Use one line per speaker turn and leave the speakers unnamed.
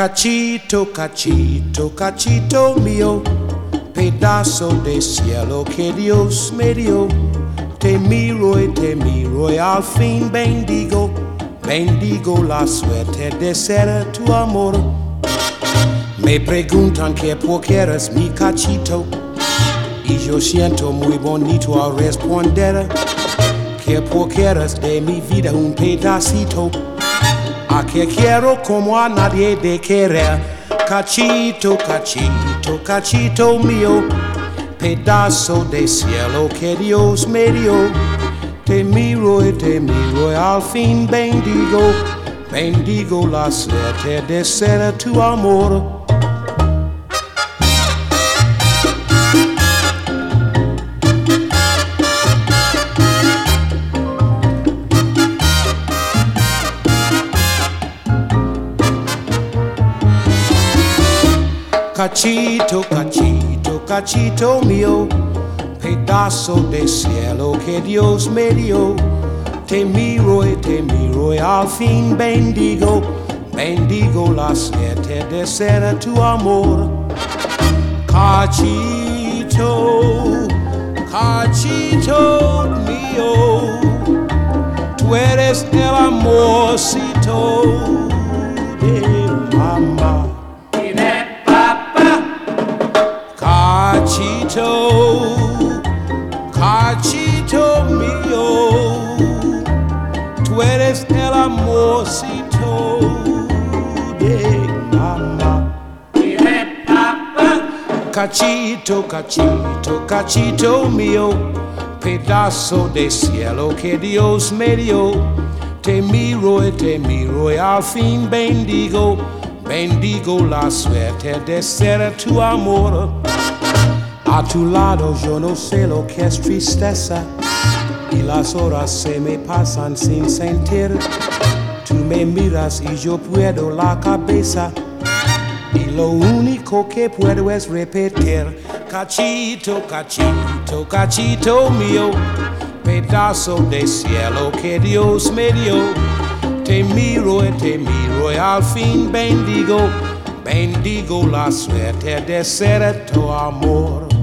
Cachito, cachito, cachito mio, pedazo de cielo que Dios me dio. Te miro y al fin bendigo, bendigo la suerte de ser tu amor. Me preguntan que por qué eres mi cachito, y yo siento muy bonito al responder que por qué eres de mi vida un pedacito, a que quiero como a nadie de querer. Cachito, cachito, cachito mío, pedazo de cielo que Dios me dio. Te miro y al fin bendigo, bendigo la suerte de ser tu amor. Cachito, cachito, cachito mío, pedazo de cielo que Dios me dio. Te miro y al fin bendigo, bendigo la suerte de ser tu amor. Cachito, cachito mío, tú eres el amorcito de mamá. Cachito, cachito mío, tú eres el amorcito de mamá. Cachito, cachito, cachito mío, pedazo de cielo que Dios me dio. Te miro y al fin bendigo, bendigo la suerte de ser tu amor. A tu lado yo no sé lo que es tristeza, y las horas se me pasan sin sentir. Tú me miras y yo puedo la cabeza, y lo único que puedo es repetir. Cachito, cachito, cachito mío, pedazo de cielo que Dios me dio. Te miro y al fin bendigo, bendigo la suerte de ser tu amor.